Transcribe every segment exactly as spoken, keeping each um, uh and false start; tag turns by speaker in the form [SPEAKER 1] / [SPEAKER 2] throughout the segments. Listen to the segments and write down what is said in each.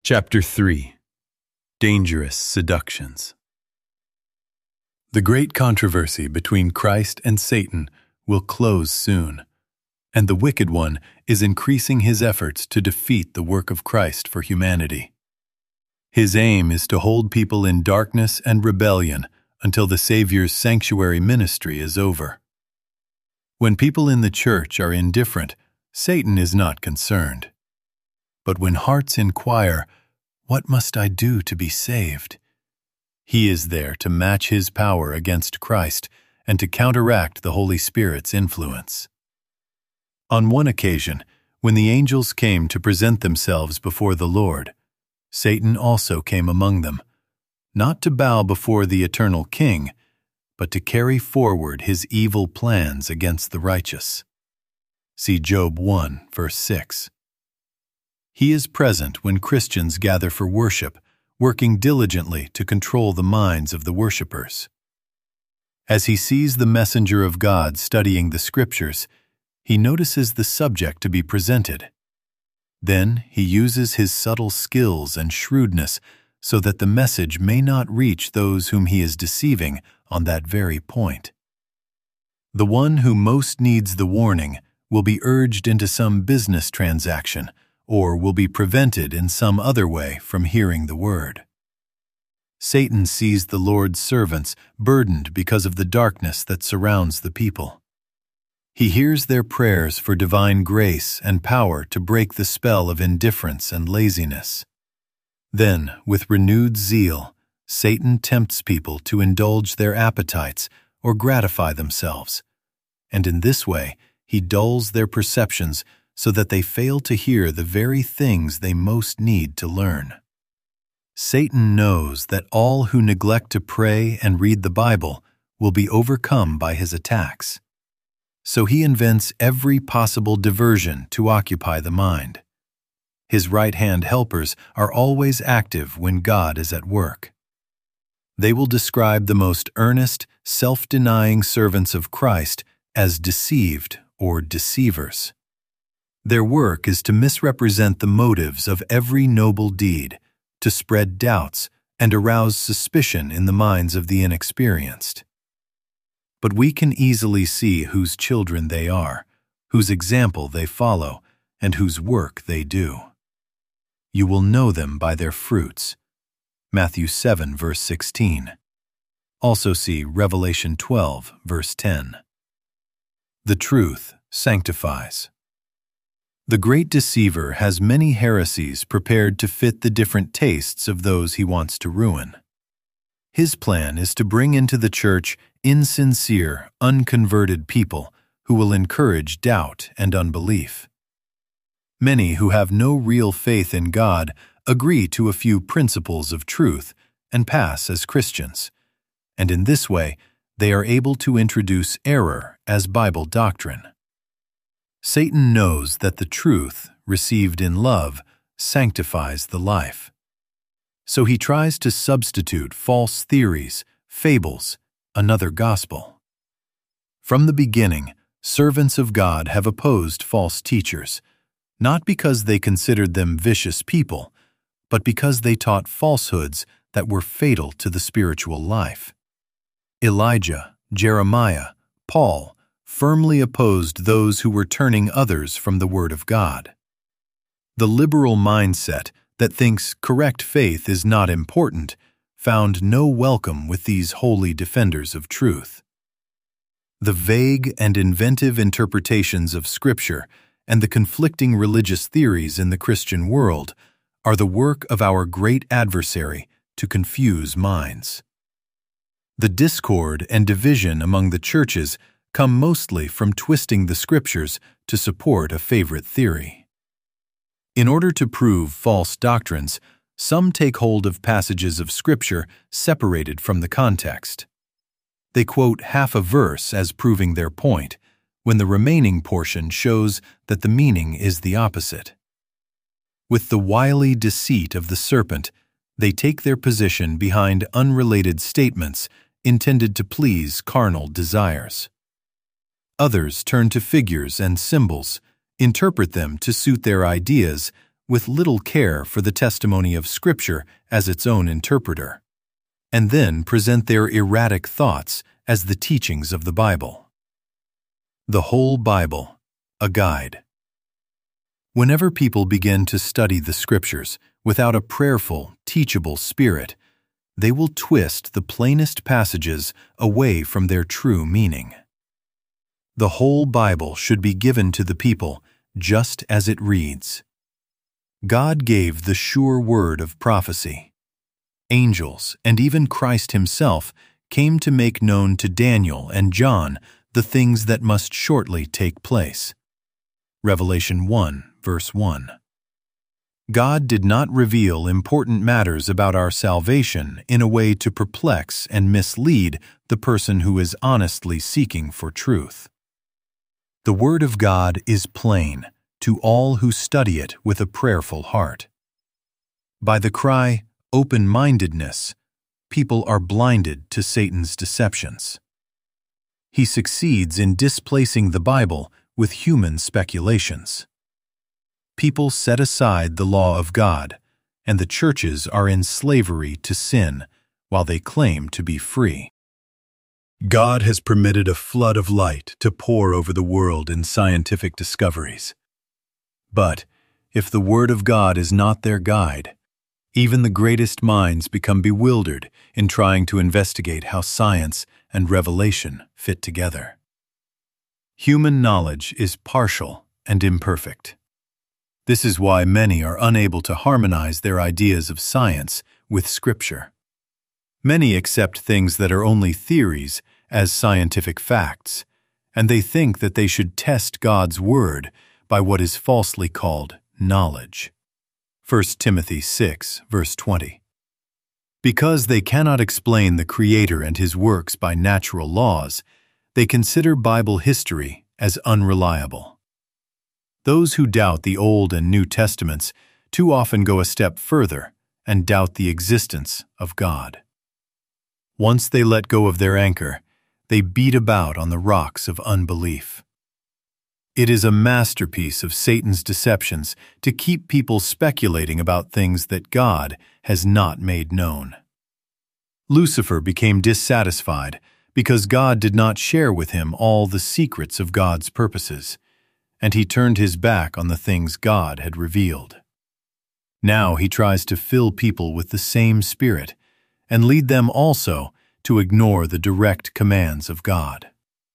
[SPEAKER 1] Chapter three. Dangerous Seductions. The great controversy between Christ and Satan will close soon, and the wicked one is increasing his efforts to defeat the work of Christ for humanity. His aim is to hold people in darkness and rebellion until the Savior's sanctuary ministry is over. When people in the church are indifferent, Satan is not concerned. But when hearts inquire, "What must I do to be saved?" he is there to match his power against Christ and to counteract the Holy Spirit's influence. On one occasion, when the angels came to present themselves before the Lord, Satan also came among them, not to bow before the eternal King, but to carry forward his evil plans against the righteous. See Job one, verse six. He is present when Christians gather for worship, working diligently to control the minds of the worshipers. As he sees the messenger of God studying the Scriptures, he notices the subject to be presented. Then he uses his subtle skills and shrewdness so that the message may not reach those whom he is deceiving on that very point. The one who most needs the warning will be urged into some business transaction, or will be prevented in some other way from hearing the word. Satan sees the Lord's servants burdened because of the darkness that surrounds the people. He hears their prayers for divine grace and power to break the spell of indifference and laziness. Then, with renewed zeal, Satan tempts people to indulge their appetites or gratify themselves, and in this way he dulls their perceptions so that they fail to hear the very things they most need to learn. Satan knows that all who neglect to pray and read the Bible will be overcome by his attacks. So he invents every possible diversion to occupy the mind. His right-hand helpers are always active when God is at work. They will describe the most earnest, self-denying servants of Christ as deceived or deceivers. Their work is to misrepresent the motives of every noble deed, to spread doubts and arouse suspicion in the minds of the inexperienced. But we can easily see whose children they are, whose example they follow, and whose work they do. You will know them by their fruits. Matthew seven, verse sixteen. Also see Revelation twelve, verse ten. The truth sanctifies. The great deceiver has many heresies prepared to fit the different tastes of those he wants to ruin. His plan is to bring into the church insincere, unconverted people who will encourage doubt and unbelief. Many who have no real faith in God agree to a few principles of truth and pass as Christians, and in this way they are able to introduce error as Bible doctrine. Satan knows that the truth, received in love, sanctifies the life. So he tries to substitute false theories, fables, another gospel. From the beginning, servants of God have opposed false teachers, not because they considered them vicious people, but because they taught falsehoods that were fatal to the spiritual life. Elijah, Jeremiah, Paul, firmly opposed those who were turning others from the Word of God. The liberal mindset that thinks correct faith is not important found no welcome with these holy defenders of truth. The vague and inventive interpretations of Scripture and the conflicting religious theories in the Christian world are the work of our great adversary to confuse minds. The discord and division among the churches come mostly from twisting the Scriptures to support a favorite theory. In order to prove false doctrines, some take hold of passages of Scripture separated from the context. They quote half a verse as proving their point, when the remaining portion shows that the meaning is the opposite. With the wily deceit of the serpent, they take their position behind unrelated statements intended to please carnal desires. Others turn to figures and symbols, interpret them to suit their ideas, with little care for the testimony of Scripture as its own interpreter, and then present their erratic thoughts as the teachings of the Bible. The whole Bible, a guide. Whenever people begin to study the Scriptures without a prayerful, teachable spirit, they will twist the plainest passages away from their true meaning. The whole Bible should be given to the people just as it reads. God gave the sure word of prophecy. Angels and even Christ himself came to make known to Daniel and John the things that must shortly take place. Revelation one, verse one. God did not reveal important matters about our salvation in a way to perplex and mislead the person who is honestly seeking for truth. The Word of God is plain to all who study it with a prayerful heart. By the cry, open-mindedness, people are blinded to Satan's deceptions. He succeeds in displacing the Bible with human speculations. People set aside the law of God, and the churches are in slavery to sin while they claim to be free. God has permitted a flood of light to pour over the world in scientific discoveries. But if the Word of God is not their guide, even the greatest minds become bewildered in trying to investigate how science and revelation fit together. Human knowledge is partial and imperfect. This is why many are unable to harmonize their ideas of science with Scripture. Many accept things that are only theories as scientific facts, and they think that they should test God's Word by what is falsely called knowledge. First Timothy six, verse twenty. Because they cannot explain the Creator and His works by natural laws, they consider Bible history as unreliable. Those who doubt the Old and New Testaments too often go a step further and doubt the existence of God. Once they let go of their anchor, they beat about on the rocks of unbelief. It is a masterpiece of Satan's deceptions to keep people speculating about things that God has not made known. Lucifer became dissatisfied because God did not share with him all the secrets of God's purposes, and he turned his back on the things God had revealed. Now he tries to fill people with the same spirit and lead them also to ignore the direct commands of God.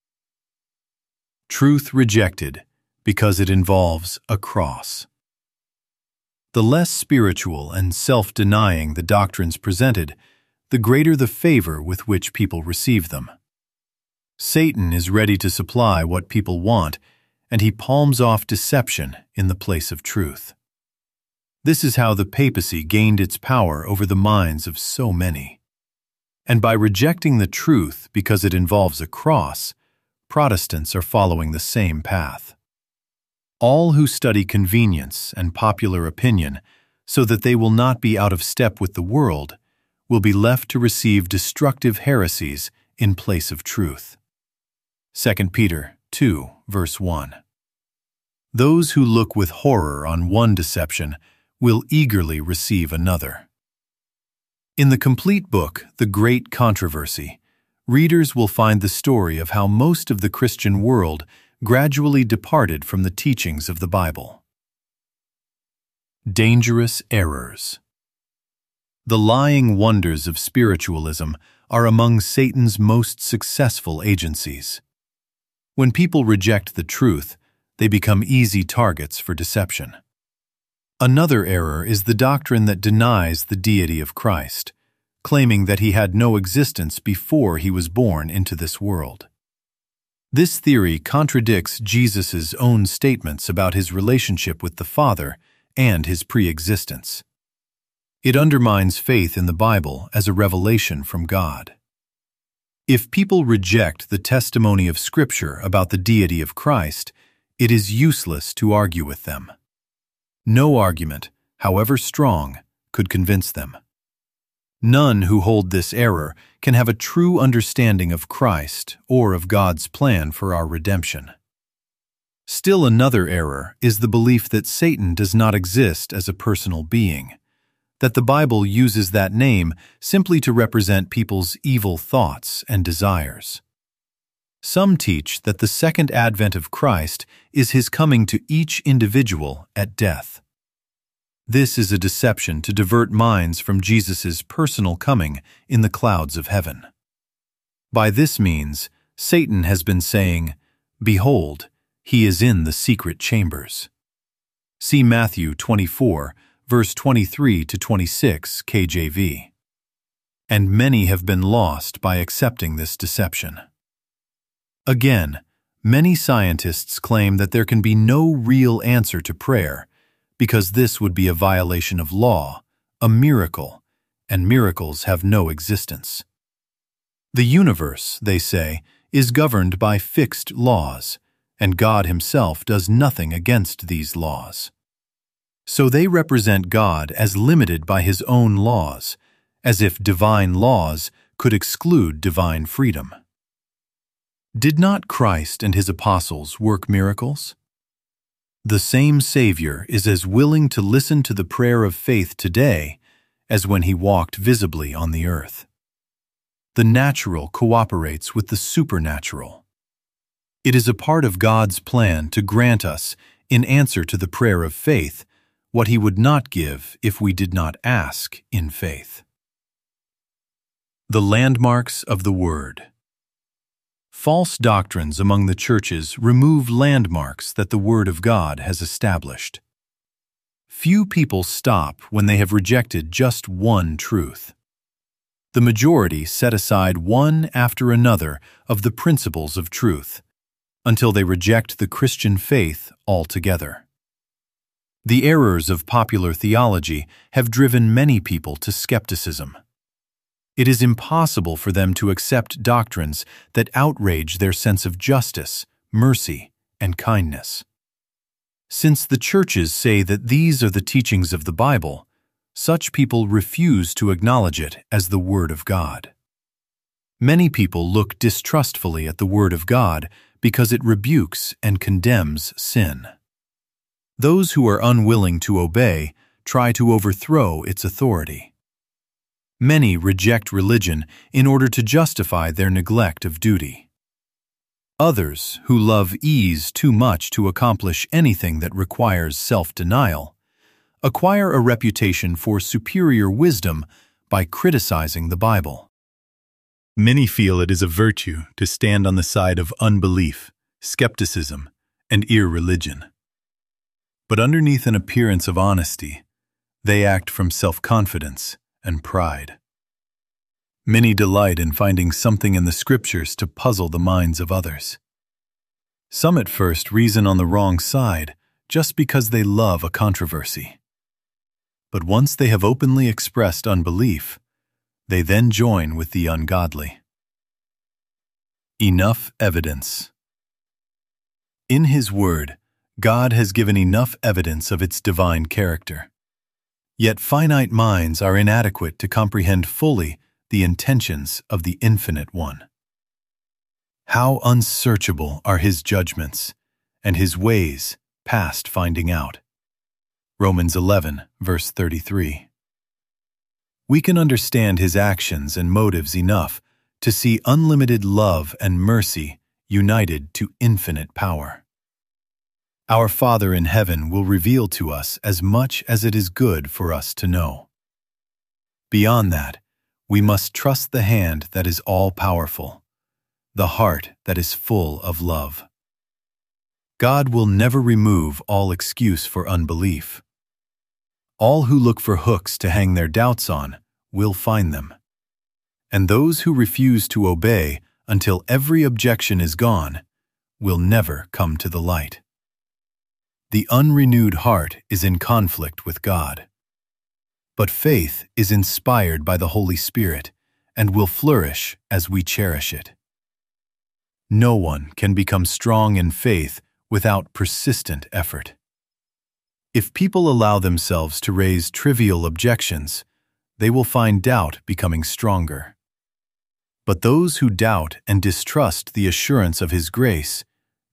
[SPEAKER 1] Truth rejected because it involves a cross. The less spiritual and self-denying the doctrines presented, the greater the favor with which people receive them. Satan is ready to supply what people want, and he palms off deception in the place of truth. This is how the papacy gained its power over the minds of so many. And by rejecting the truth because it involves a cross, Protestants are following the same path. All who study convenience and popular opinion so that they will not be out of step with the world will be left to receive destructive heresies in place of truth. Second Peter two, verse one. Those who look with horror on one deception will eagerly receive another. In the complete book, The Great Controversy, readers will find the story of how most of the Christian world gradually departed from the teachings of the Bible. Dangerous errors. The lying wonders of spiritualism are among Satan's most successful agencies. When people reject the truth, they become easy targets for deception. Another error is the doctrine that denies the deity of Christ, claiming that he had no existence before he was born into this world. This theory contradicts Jesus' own statements about his relationship with the Father and his pre-existence. It undermines faith in the Bible as a revelation from God. If people reject the testimony of Scripture about the deity of Christ, it is useless to argue with them. No argument, however strong, could convince them. None who hold this error can have a true understanding of Christ or of God's plan for our redemption. Still another error is the belief that Satan does not exist as a personal being, that the Bible uses that name simply to represent people's evil thoughts and desires. Some teach that the second advent of Christ is his coming to each individual at death. This is a deception to divert minds from Jesus' personal coming in the clouds of heaven. By this means, Satan has been saying, "Behold, he is in the secret chambers." See Matthew twenty-four, verse twenty-three to twenty-six, K J V. And many have been lost by accepting this deception. Again, many scientists claim that there can be no real answer to prayer, because this would be a violation of law, a miracle, and miracles have no existence. The universe, they say, is governed by fixed laws, and God himself does nothing against these laws. So they represent God as limited by his own laws, as if divine laws could exclude divine freedom. Did not Christ and his apostles work miracles? The same Savior is as willing to listen to the prayer of faith today as when he walked visibly on the earth. The natural cooperates with the supernatural. It is a part of God's plan to grant us, in answer to the prayer of faith, what he would not give if we did not ask in faith. The landmarks of the Word. False doctrines among the churches remove landmarks that the Word of God has established. Few people stop when they have rejected just one truth. The majority set aside one after another of the principles of truth, until they reject the Christian faith altogether. The errors of popular theology have driven many people to skepticism. It is impossible for them to accept doctrines that outrage their sense of justice, mercy, and kindness. Since the churches say that these are the teachings of the Bible, such people refuse to acknowledge it as the Word of God. Many people look distrustfully at the Word of God because it rebukes and condemns sin. Those who are unwilling to obey try to overthrow its authority. Many reject religion in order to justify their neglect of duty. Others, who love ease too much to accomplish anything that requires self-denial, acquire a reputation for superior wisdom by criticizing the Bible. Many feel it is a virtue to stand on the side of unbelief, skepticism, and irreligion. But underneath an appearance of honesty, they act from self-confidence and pride. Many delight in finding something in the Scriptures to puzzle the minds of others. Some at first reason on the wrong side just because they love a controversy. But once they have openly expressed unbelief, they then join with the ungodly. Enough evidence. In His Word, God has given enough evidence of its divine character. Yet finite minds are inadequate to comprehend fully the intentions of the Infinite One. How unsearchable are His judgments, and His ways past finding out. Romans eleven, verse thirty-three. We can understand His actions and motives enough to see unlimited love and mercy united to infinite power. Our Father in heaven will reveal to us as much as it is good for us to know. Beyond that, we must trust the hand that is all-powerful, the heart that is full of love. God will never remove all excuse for unbelief. All who look for hooks to hang their doubts on will find them. And those who refuse to obey until every objection is gone will never come to the light. The unrenewed heart is in conflict with God. But faith is inspired by the Holy Spirit and will flourish as we cherish it. No one can become strong in faith without persistent effort. If people allow themselves to raise trivial objections, they will find doubt becoming stronger. But those who doubt and distrust the assurance of His grace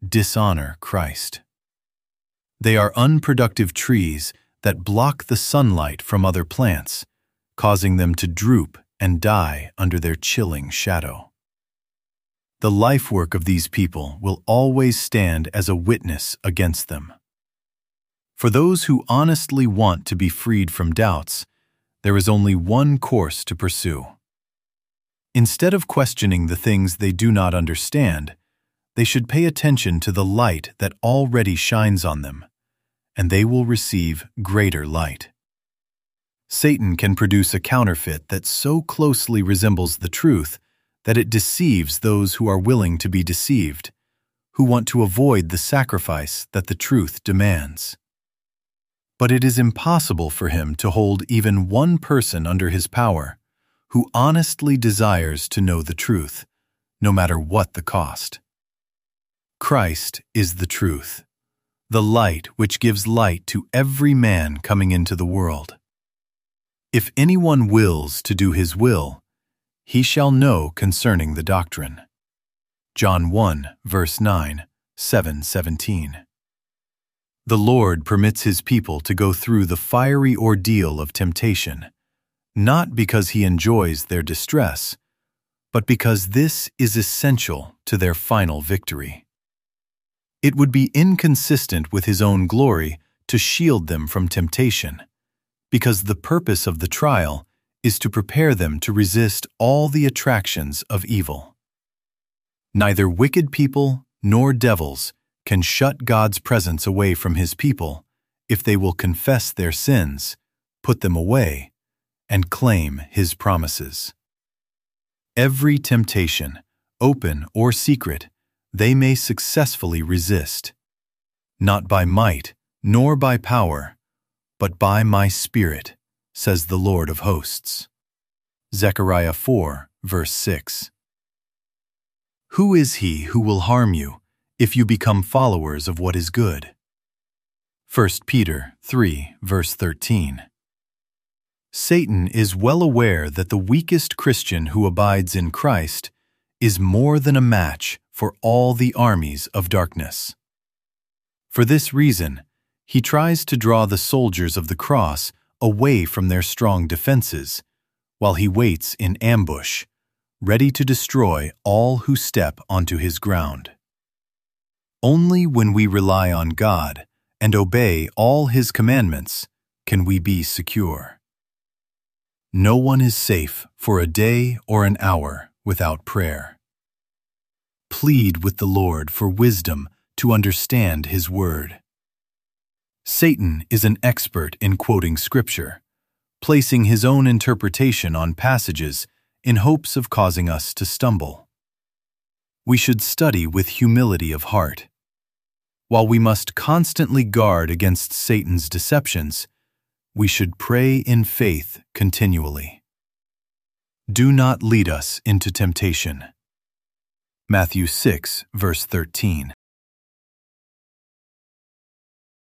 [SPEAKER 1] dishonor Christ. They are unproductive trees that block the sunlight from other plants, causing them to droop and die under their chilling shadow. The life work of these people will always stand as a witness against them. For those who honestly want to be freed from doubts, there is only one course to pursue. Instead of questioning the things they do not understand, they should pay attention to the light that already shines on them, and they will receive greater light. Satan can produce a counterfeit that so closely resembles the truth that it deceives those who are willing to be deceived, who want to avoid the sacrifice that the truth demands. But it is impossible for him to hold even one person under his power who honestly desires to know the truth, no matter what the cost. Christ is the truth, the light which gives light to every man coming into the world. If anyone wills to do his will, he shall know concerning the doctrine. John one, verse nine, seven seventeen. The Lord permits his people to go through the fiery ordeal of temptation, not because he enjoys their distress, but because this is essential to their final victory. It would be inconsistent with his own glory to shield them from temptation, because the purpose of the trial is to prepare them to resist all the attractions of evil. Neither wicked people nor devils can shut God's presence away from his people if they will confess their sins, put them away, and claim his promises. Every temptation, open or secret, they may successfully resist, not by might nor by power, but by my Spirit, says the Lord of hosts. Zechariah four, verse six. Who is he who will harm you if you become followers of what is good? First Peter three, verse thirteen. Satan is well aware that the weakest Christian who abides in Christ is more than a match for all the armies of darkness. For this reason, he tries to draw the soldiers of the cross away from their strong defenses, while he waits in ambush, ready to destroy all who step onto his ground. Only when we rely on God and obey all his commandments can we be secure. No one is safe for a day or an hour without prayer. Plead with the Lord for wisdom to understand his word. Satan is an expert in quoting scripture, placing his own interpretation on passages in hopes of causing us to stumble. We should study with humility of heart. While we must constantly guard against Satan's deceptions, we should pray in faith continually. Do not lead us into temptation. Matthew six, verse thirteen.